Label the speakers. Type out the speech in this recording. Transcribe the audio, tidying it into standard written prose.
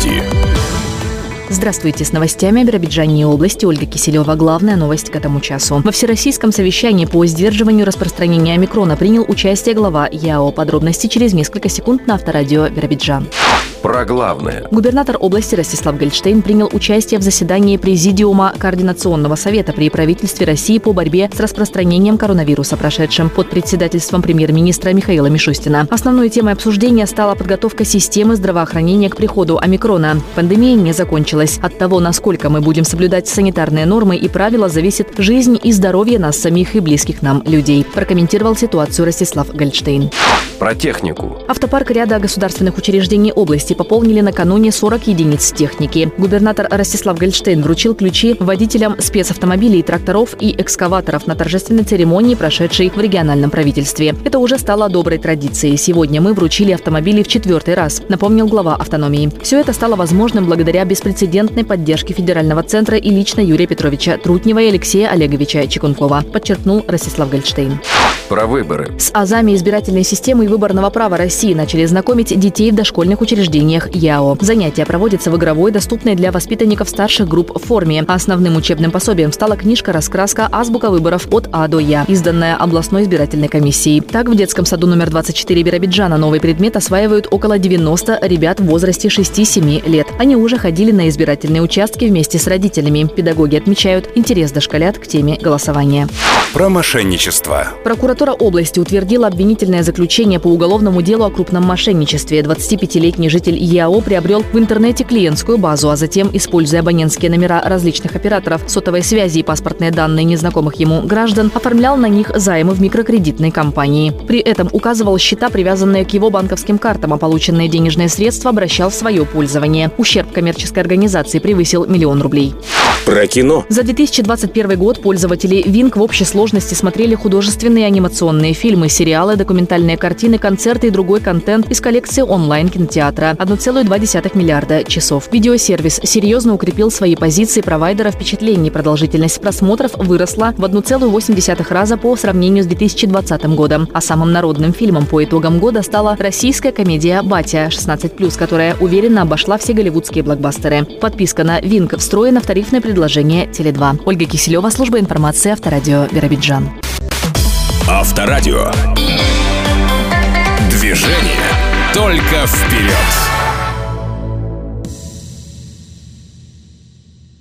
Speaker 1: новости.
Speaker 2: Здравствуйте, с новостями о Биробиджане и области Ольга Киселева. Главная новость к этому часу. Во всероссийском совещании по сдерживанию распространения омикрона принял участие глава ЯО. Подробности через несколько секунд на Авторадио Биробиджан.
Speaker 1: Про главное.
Speaker 2: Губернатор области Ростислав Гольштейн принял участие в заседании Президиума Координационного совета при правительстве России по борьбе с распространением коронавируса, прошедшем под председательством премьер-министра Михаила Мишустина. Основной темой обсуждения стала подготовка системы здравоохранения к приходу омикрона. Пандемия не закончилась. От того, насколько мы будем соблюдать санитарные нормы и правила, зависит жизнь и здоровье нас самих и близких нам людей, прокомментировал ситуацию Ростислав Гольштейн.
Speaker 1: Про технику.
Speaker 2: Автопарк ряда государственных учреждений области пополнили накануне 40 единиц техники. Губернатор Ростислав Гольштейн вручил ключи водителям спецавтомобилей, тракторов и экскаваторов на торжественной церемонии, прошедшей в региональном правительстве. Это уже стало доброй традицией. Сегодня мы вручили автомобили в 4-й раз, напомнил глава автономии. Все это стало возможным благодаря беспрецедентной поддержке федерального центра и лично Юрия Петровича Трутнева и Алексея Олеговича Чекункова, подчеркнул Ростислав Гольштейн.
Speaker 1: Про выборы.
Speaker 2: С азами избирательной системы и выборного права России начали знакомить детей в дошкольных учреждениях ЯО. Занятия проводятся в игровой, доступной для воспитанников старших групп форме. Основным учебным пособием стала книжка-раскраска «Азбука выборов от А до Я», изданная областной избирательной комиссией. Так, в детском саду номер 24 Биробиджана новый предмет осваивают около 90 ребят в возрасте 6-7 лет. Они уже ходили на избирательные участки вместе с родителями. Педагоги отмечают интерес дошколят к теме голосования.
Speaker 1: Про мошенничество.
Speaker 2: Прокуратура области утвердила обвинительное заключение по уголовному делу о крупном мошенничестве. 25-летний житель ЯО приобрел в интернете клиентскую базу, а затем, используя абонентские номера различных операторов сотовой связи и паспортные данные незнакомых ему граждан, оформлял на них займы в микрокредитной компании. При этом указывал счета, привязанные к его банковским картам, а полученные денежные средства обращал в свое пользование. Ущерб коммерческой организации превысил 1 000 000 рублей.
Speaker 1: Про кино.
Speaker 2: За 2021 год пользователи Винк в общей сложности смотрели художественные и анимационные фильмы, сериалы, документальные картины, концерты и другой контент из коллекции онлайн-кинотеатра. 1,2 миллиарда часов. Видеосервис серьезно укрепил свои позиции провайдера впечатлений. Продолжительность просмотров выросла в 1,8 раза по сравнению с 2020 годом. А самым народным фильмом по итогам года стала российская комедия «Батя» 16+, которая уверенно обошла все голливудские блокбастеры. Подписка на Винк встроена в тарифное предложение Теле2. Ольга Киселева, служба информации Авторадио Биробиджан.
Speaker 1: Авторадио. Движение только вперед.